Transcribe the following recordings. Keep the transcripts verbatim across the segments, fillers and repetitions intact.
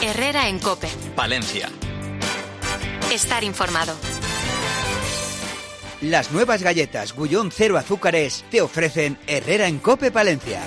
Herrera en COPE. Palencia. Estar informado. Las nuevas galletas Gullón Cero Azúcares te ofrecen Herrera en COPE Palencia.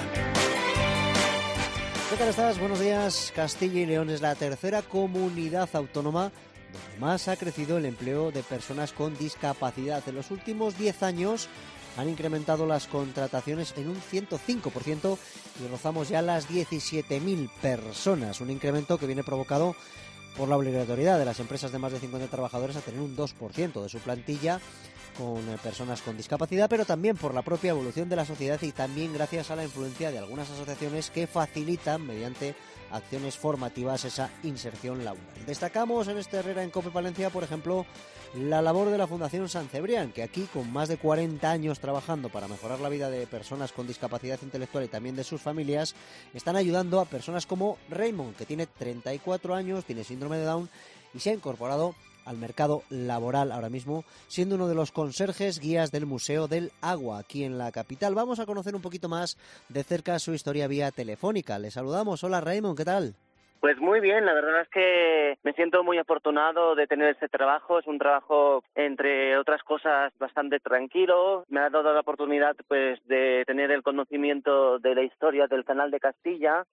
¿Qué tal estás? Buenos días. Castilla y León es la tercera comunidad autónoma donde más ha crecido el empleo de personas con discapacidad. En los últimos diez años han incrementado las contrataciones en un ciento cinco por ciento y rozamos ya las diecisiete mil personas. Un incremento que viene provocado por la obligatoriedad de las empresas de más de cincuenta trabajadores a tener un dos por ciento de su plantilla con personas con discapacidad, pero también por la propia evolución de la sociedad y también gracias a la influencia de algunas asociaciones que facilitan mediante acciones formativas esa inserción laboral. Destacamos en este Herrera en COPE Palencia, por ejemplo, la labor de la Fundación San Cebrián, que aquí, con más de cuarenta años trabajando para mejorar la vida de personas con discapacidad intelectual y también de sus familias, están ayudando a personas como Raymond, que tiene treinta y cuatro años, tiene síndrome de Down y se ha incorporado al mercado laboral ahora mismo, siendo uno de los conserjes guías del Museo del Agua aquí en la capital. Vamos a conocer un poquito más de cerca su historia vía telefónica. Le saludamos. Hola Raymond, ¿qué tal? Pues muy bien, la verdad es que me siento muy afortunado de tener este trabajo. Es un trabajo, entre otras cosas, bastante tranquilo. Me ha dado la oportunidad pues de tener el conocimiento de la historia del Canal de Castilla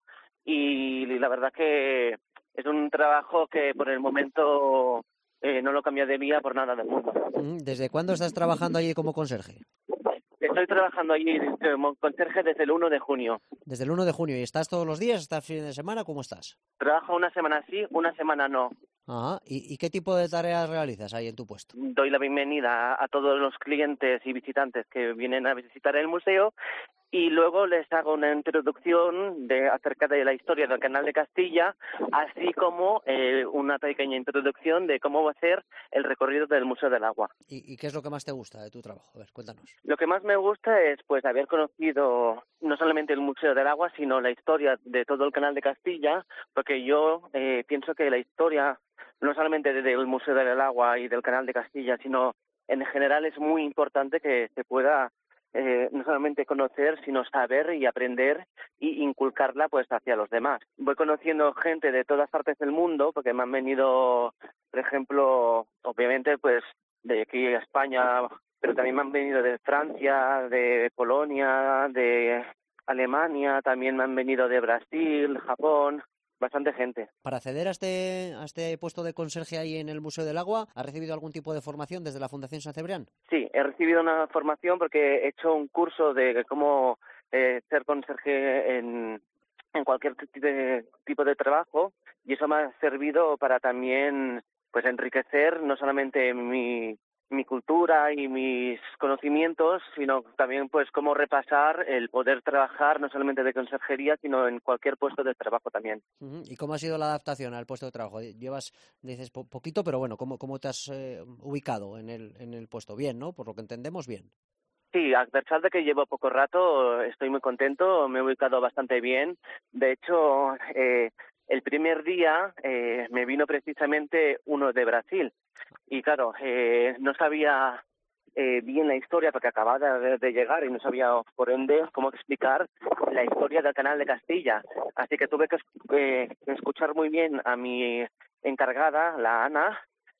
y la verdad que es un trabajo que por el momento eh, no lo cambiaría por nada del mundo. ¿Desde cuándo estás trabajando allí como conserje? Estoy trabajando allí como conserje desde el uno de junio. Desde el uno de junio. ¿Y estás todos los días? ¿Estás fin de semana? ¿Cómo estás? Trabajo una semana sí, una semana no. Ajá. ¿Y, ¿Y qué tipo de tareas realizas ahí en tu puesto? Doy la bienvenida a todos los clientes y visitantes que vienen a visitar el museo y luego les hago una introducción de acerca de la historia del Canal de Castilla, así como eh, una pequeña introducción de cómo va a ser el recorrido del Museo del Agua. ¿Y, ¿Y qué es lo que más te gusta de tu trabajo? A ver, cuéntanos. Lo que más me gusta es pues haber conocido no solamente el Museo del Agua, sino la historia de todo el Canal de Castilla, porque yo eh, pienso que la historia no solamente del Museo del Agua y del Canal de Castilla, sino en general es muy importante que se pueda Eh, no solamente conocer, sino saber y aprender y inculcarla pues hacia los demás. Voy conociendo gente de todas partes del mundo, porque me han venido, por ejemplo, obviamente pues de aquí a España, pero también me han venido de Francia, de Polonia, de Alemania, también me han venido de Brasil, Japón. Bastante gente. Para acceder a este, a este puesto de conserje ahí en el Museo del Agua, ¿has recibido algún tipo de formación desde la Fundación San Cebrián? Sí, he recibido una formación porque he hecho un curso de cómo eh, ser conserje en, en cualquier de, tipo de trabajo y eso me ha servido para también pues enriquecer no solamente mi mi cultura y mis conocimientos, sino también pues cómo repasar el poder trabajar no solamente de conserjería, sino en cualquier puesto de trabajo también. Uh-huh. ¿Y cómo ha sido la adaptación al puesto de trabajo? Llevas, dices, po- poquito, pero bueno, ¿cómo, cómo te has eh, ubicado en el, en el puesto? Bien, ¿no? Por lo que entendemos, bien. Sí, a pesar de que llevo poco rato, estoy muy contento, me he ubicado bastante bien. De hecho, eh, el primer día eh, me vino precisamente uno de Brasil. Y claro, eh, no sabía eh, bien la historia porque acababa de, de llegar y no sabía, por ende, cómo explicar la historia del Canal de Castilla. Así que tuve que eh, escuchar muy bien a mi encargada, la Ana,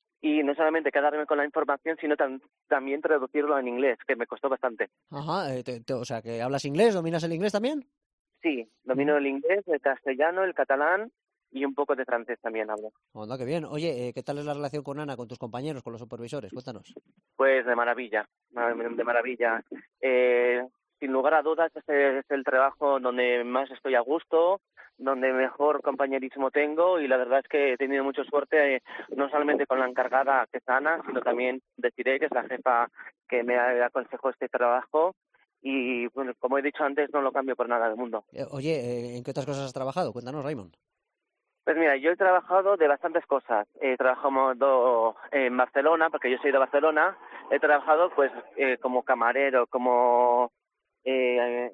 y no solamente quedarme con la información, sino tam- también traducirlo en inglés, que me costó bastante. Ajá, eh, te- te- o sea, que hablas inglés, ¿dominas el inglés también? Sí, domino el inglés, el castellano, el catalán y un poco de francés también hablo. Anda, qué bien. Oye, eh, ¿qué tal es la relación con Ana, con tus compañeros, con los supervisores? Cuéntanos. Pues de maravilla, de maravilla. Eh, sin lugar a dudas, este es el trabajo donde más estoy a gusto, donde mejor compañerismo tengo y la verdad es que he tenido mucha suerte, eh, no solamente con la encargada que es Ana, sino también Desiree, que es la jefa que me aconsejó este trabajo y bueno, como he dicho antes, no lo cambio por nada del mundo. Eh, oye, eh, ¿en qué otras cosas has trabajado? Cuéntanos, Raymond. Pues mira, yo he trabajado de bastantes cosas. He trabajado en Barcelona, porque yo soy de Barcelona. He trabajado pues eh, como camarero, como eh,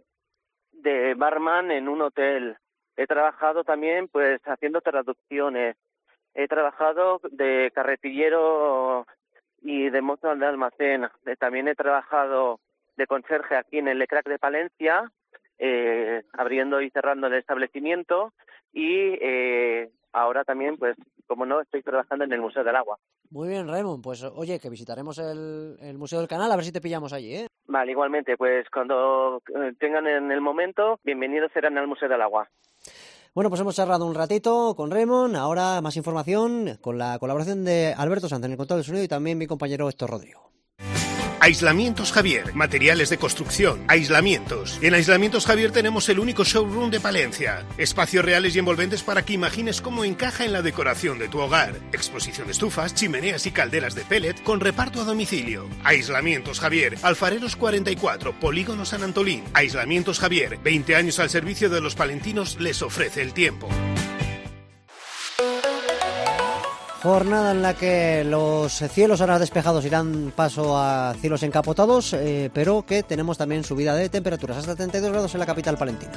de barman en un hotel. He trabajado también pues haciendo traducciones. He trabajado de carretillero y de mozo de almacén. Eh, también he trabajado de conserje aquí en el Le Crac de Palencia, eh, abriendo y cerrando el establecimiento. Y eh, ahora también, pues, como no, estoy trabajando en el Museo del Agua. Muy bien, Raymond, pues oye, que visitaremos el, el Museo del Canal, a ver si te pillamos allí, ¿eh? Vale, igualmente, pues cuando tengan en el momento, bienvenidos serán al Museo del Agua. Bueno, pues hemos charlado un ratito con Raymond, ahora más información con la colaboración de Alberto Sanz en el control del sonido y también mi compañero Héctor Rodrigo. Aislamientos Javier, materiales de construcción, aislamientos. En Aislamientos Javier tenemos el único showroom de Palencia. Espacios reales y envolventes para que imagines cómo encaja en la decoración de tu hogar. Exposición de estufas, chimeneas y calderas de pellet con reparto a domicilio. Aislamientos Javier, Alfareros cuarenta y cuatro, Polígono San Antolín. Aislamientos Javier, veinte años al servicio de los palentinos les ofrece el tiempo. Jornada en la que los cielos ahora despejados irán paso a cielos encapotados, eh, pero que tenemos también subida de temperaturas hasta treinta y dos grados en la capital palentina.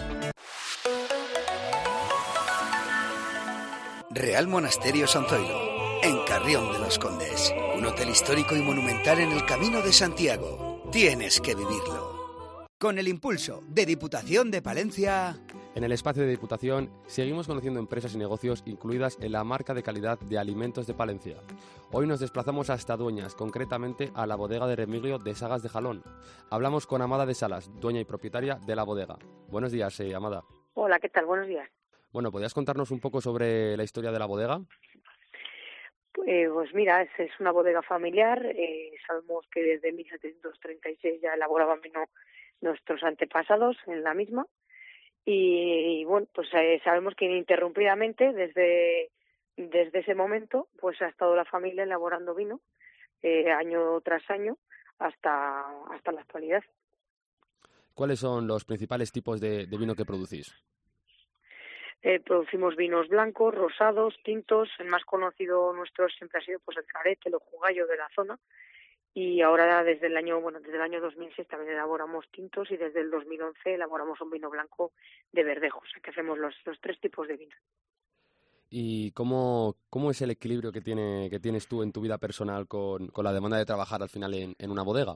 Real Monasterio San Zoilo, en Carrión de los Condes. Un hotel histórico y monumental en el Camino de Santiago. Tienes que vivirlo. Con el impulso de Diputación de Palencia. En el espacio de Diputación seguimos conociendo empresas y negocios incluidas en la marca de calidad de alimentos de Palencia. Hoy nos desplazamos hasta Dueñas, concretamente a la bodega de Remigio de Sagas de Jalón. Hablamos con Amada de Salas, dueña y propietaria de la bodega. Buenos días, eh, Amada. Hola, ¿qué tal? Buenos días. Bueno, ¿podrías contarnos un poco sobre la historia de la bodega? Eh, pues mira, es, es una bodega familiar. Eh, sabemos que desde mil setecientos treinta y seis ya elaboraban vino nuestros antepasados en la misma. Y, y bueno, pues eh, sabemos que ininterrumpidamente desde, desde ese momento pues ha estado la familia elaborando vino eh, año tras año hasta, hasta la actualidad. ¿Cuáles son los principales tipos de, de vino que producís? Eh, producimos vinos blancos, rosados, tintos. El más conocido nuestro siempre ha sido pues el Claret, el Ojugallo de la zona. Y ahora desde el año bueno desde el año dos mil seis también elaboramos tintos y desde el dos mil once elaboramos un vino blanco de verdejo, o sea que hacemos los, los tres tipos de vino. ¿Y cómo, cómo es el equilibrio que tiene que tienes tú en tu vida personal con, con la demanda de trabajar al final en, en una bodega?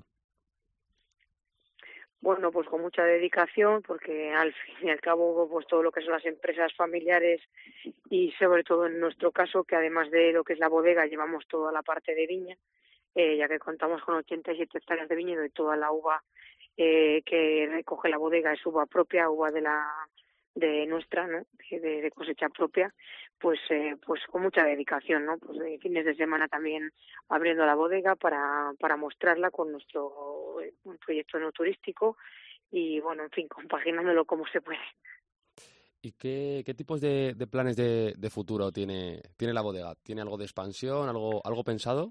Bueno, pues con mucha dedicación, porque al fin y al cabo pues todo lo que son las empresas familiares y sobre todo en nuestro caso, que además de lo que es la bodega llevamos toda la parte de viña. Eh, ya que contamos con ochenta y siete hectáreas de viñedo y toda la uva eh, que recoge la bodega es uva propia, uva de la de nuestra, ¿no? De, de cosecha propia, pues eh, pues con mucha dedicación, ¿no? Pues de fines de semana también abriendo la bodega para para mostrarla con nuestro eh, un proyecto no turístico y bueno, en fin, compaginándolo como se puede. ¿Y qué, qué tipos de, de planes de, de futuro tiene tiene la bodega? ¿Tiene algo de expansión, algo algo pensado?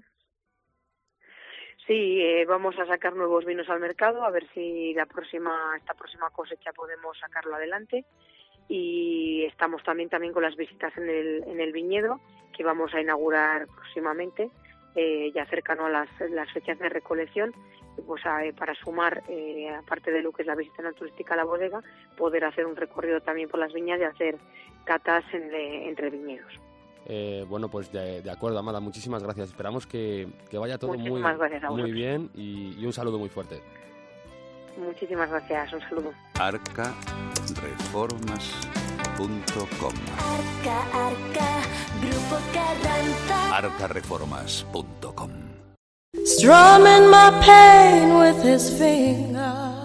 Sí, eh, vamos a sacar nuevos vinos al mercado, a ver si la próxima esta próxima cosecha podemos sacarlo adelante. Y estamos también también con las visitas en el en el viñedo que vamos a inaugurar próximamente, eh, ya cercano a las, las fechas de recolección, pues a, para sumar, eh, aparte de lo que es la visita no turística a la bodega, poder hacer un recorrido también por las viñas y hacer catas en, de, entre viñedos. Eh, bueno, pues de, de acuerdo, Amada, muchísimas gracias. Esperamos que, que vaya todo muy, muy bien y, y un saludo muy fuerte. Muchísimas gracias, un saludo. arca reformas punto com Arca, Arca, Grupo Carranza. arca reformas punto com. Strumming my pain with his fingers,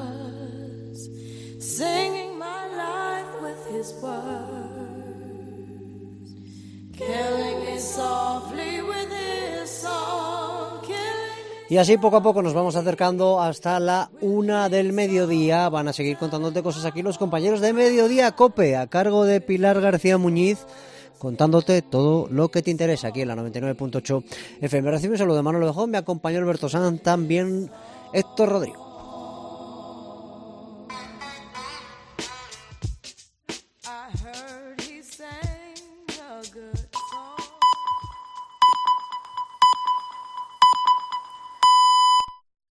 singing my life with his words. Y así poco a poco nos vamos acercando hasta la una del mediodía. Van a seguir contándote cosas aquí los compañeros de Mediodía COPE, a cargo de Pilar García Muñiz, contándote todo lo que te interesa aquí en la noventa y nueve punto ocho F M. Recibe un saludo de Manolo de Jón, me acompañó Alberto Sanz, también Héctor Rodrigo.